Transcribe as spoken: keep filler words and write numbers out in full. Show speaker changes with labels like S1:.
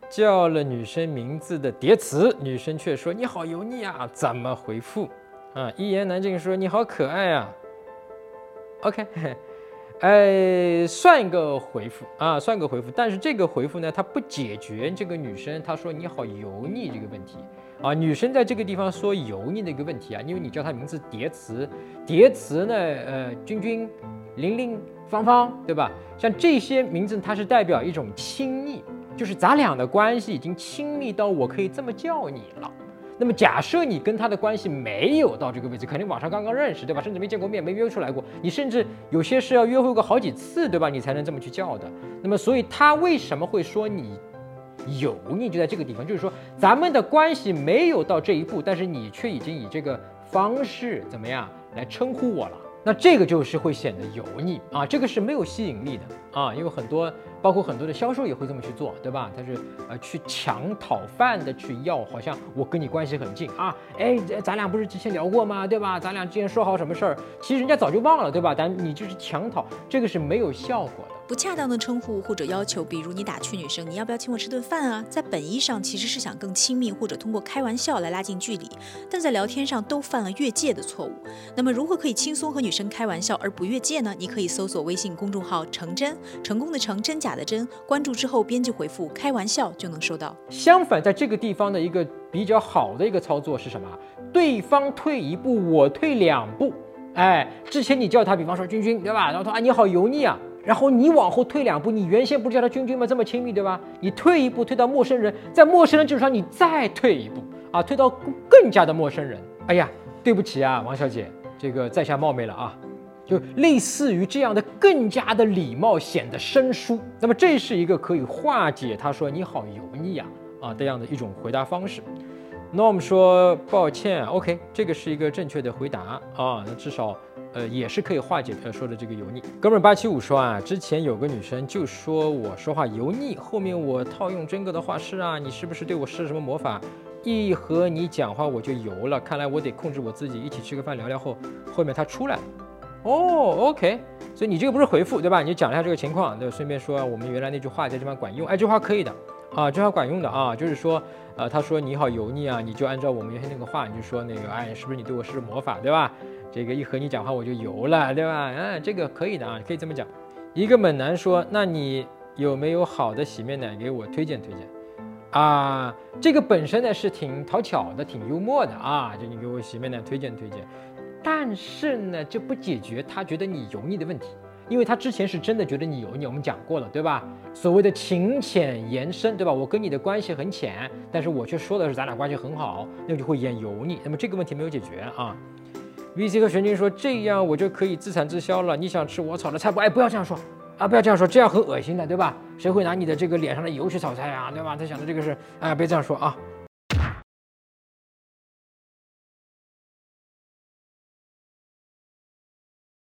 S1: 叫了女生名字的叠词，女生却说你好油腻啊，怎么回复？啊，一言难尽说你好可爱啊。OK， 哎，算个回复啊，算个回复。但是这个回复呢，它不解决这个女生她说你好油腻这个问题啊。女生在这个地方说油腻的一个问题啊，因为你叫她名字叠词，叠词呢，呃，君君、玲玲、芳芳，对吧？像这些名字，它是代表一种亲昵，就是咱俩的关系已经亲密到我可以这么叫你了。那么假设你跟他的关系没有到这个位置，肯定网上刚刚认识，对吧？甚至没见过面，没约出来过，你甚至有些是要约会过好几次，对吧？你才能这么去叫的。那么，所以他为什么会说你油腻，就在这个地方，就是说咱们的关系没有到这一步，但是你却已经以这个方式怎么样来称呼我了，那这个就是会显得油腻啊，这个是没有吸引力的啊，因为很多。包括很多的销售也会这么去做，对吧？他是呃去抢讨饭的去要，好像我跟你关系很近啊，哎，咱俩不是之前聊过吗？对吧？咱俩之前说好什么事儿，其实人家早就忘了，对吧？但你就是抢讨，这个是没有效果的。
S2: 不恰当的称呼或者要求，比如你打趣女生，你要不要请我吃顿饭啊？在本意上其实是想更亲密，或者通过开玩笑来拉近距离，但在聊天上都犯了越界的错误。那么如何可以轻松和女生开玩笑而不越界呢？你可以搜索微信公众号“成真”，成功的成，真假的真，关注之后编辑回复“开玩笑”就能收到。
S1: 相反，在这个地方的一个比较好的一个操作是什么？对方退一步，我退两步。哎，之前你叫他，比方说君君，对吧？然后他啊你好油腻啊。然后你往后退两步，你原先不是叫他君君吗？这么亲密，对吧？你退一步，退到陌生人，在陌生人基础上，你再退一步啊，退到更加的陌生人。哎呀，对不起啊，王小姐，这个在下冒昧了啊，就类似于这样的更加的礼貌，显得生疏。那么这是一个可以化解他说你好油腻啊啊这样的一种回答方式。Norm 说抱歉 ，OK， 这个是一个正确的回答啊，那至少。呃，也是可以化解呃说的这个油腻。哥们儿八七五说啊，之前有个女生就说我说话油腻，后面我套用真哥的话是啊，你是不是对我施了什么魔法？一和你讲话我就油了，看来我得控制我自己，一起吃个饭聊聊后，后面他出来了。哦 ，OK， 所以你这个不是回复对吧？你就讲一下这个情况，对，顺便说我们原来那句话在这边管用，哎，这句话可以的啊，这句话管用的啊，就是说，呃，他说你好油腻啊，你就按照我们原先那个话，你就说那个，哎，是不是你对我施魔法对吧？这个一和你讲话我就油了，对吧？嗯，这个可以的啊，可以这么讲。一个猛男说：“那你有没有好的洗面奶给我推荐推荐？”啊，这个本身呢是挺讨巧的，挺幽默的啊，就你给我洗面奶推荐推荐。但是呢，这不解决他觉得你油腻的问题，因为他之前是真的觉得你油腻，我们讲过了，对吧？所谓的情浅言深，对吧？我跟你的关系很浅，但是我却说的是咱俩关系很好，那就会演油腻。那么这个问题没有解决啊。V C 和玄君说：“这样我就可以自产自销了。你想吃我炒的菜不？哎，不要这样说啊，不要这样说，这样很恶心的，对吧？谁会拿你的这个脸上的油去炒菜啊，对吧？他想的这个是，哎，别这样说啊。